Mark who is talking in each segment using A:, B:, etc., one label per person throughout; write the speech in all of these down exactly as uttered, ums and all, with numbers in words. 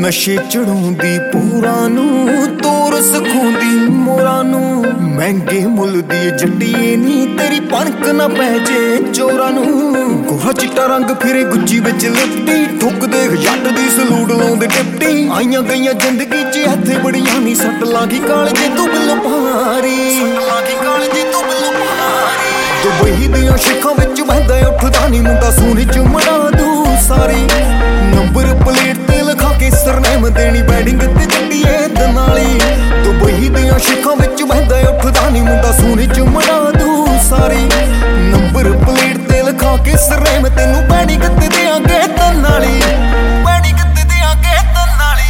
A: नशे चढ़ाउंदी पूरां नूं तोर सिखाउंदी मोरां नूं महंगे मुल दी जट्टीए नी तेरी पणक ना पै जे चोरां नूं गोरा चिट्टा रंग फिरे गुच्ची विच लिपटी ठुक दे जट दी सलूट लाउंदे टिपटी आईयां गईयां जिंदगी च इत्थे बड़ियां नी सट लागी कालजे तू बिल्लो भारी लागी कालजे तू बिल्लो भारी दुबई दियां शिखां विच बहदा उठदा नी मुंडा सोने च मड़ा दू सारी नंबर प्लेट ते लिखा के सरनेम देनी बैडिंग ते जट्टीए दनाली दुबई दियां शिखां विच बहदा उठदा नी मुंडा सोने च मड़ा दू सारी नंबर प्लेट ते लिखा के सरनेम तेनू बैडिंग ते देंगे दनाली बैडिंग ते देंगे दनाली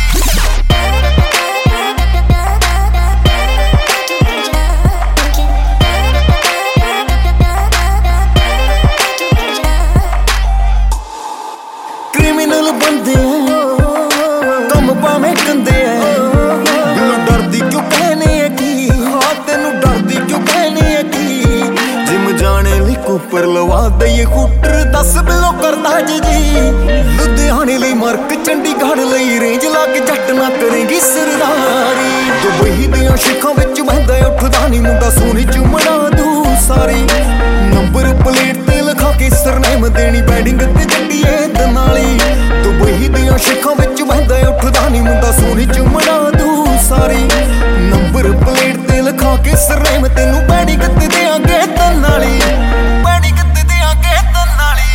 A: क्रिमिनल बंदे कम पावे कंदे बिल्लो डरदी क्यों कहने है की हाँ तेनू डरदी क्यों कहने है की जिम जाने ली कुपर लवा दईए कूटर दस बिल्लो करदा जी जी लुधियाने ली मरक चंडीगढ़ लई रेंज लाके जट ना करेंगी सरदारी दुबई दियां शिखां विच बहदा उठदा नी मुंडा सोने च मड़ा दू सारी नंबर प्लेट ते लिखा के सरनेम देनी बैडिंग ते जट्टीए दनाली दुबई दियां शिखां विच बहदा उठदा नी मुंडा सोने च मड़ा दू सारी नंबर प्लेट ते लिखा के सरनेम तेनू बैडिंग ते देंगे दनाली बैडिंग ते देंगे दनाली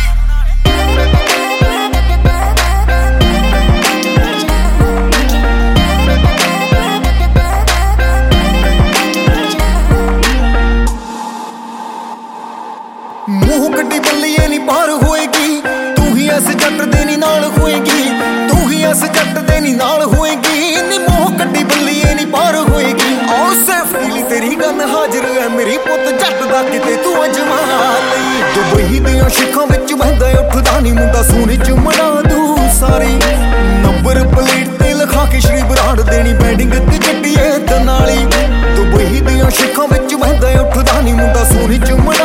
A: मूह कड्डी बल्लीए नी पार होएगी तू ही इस जट दे नी नाल होएगी तू ही इस जट दे नी नाल होएगी नी मूह कड्डी बल्लीए नी पार होएगी आओ सेफ्टी ली तेरी गन हाजिर है मेरी पुत जट दा किते तू अजमा लई दुबई दियां शिखां विच बहदा उठदा नी मुंडा सोने च मड़ा दू सारी नंबर प्लेट ते लिखा के श्री बराड़ देनी बैडिंग ते जट्टीए दनाली दुबई दियां शिखां विच बहदा उठदा नी मुंडा सोने च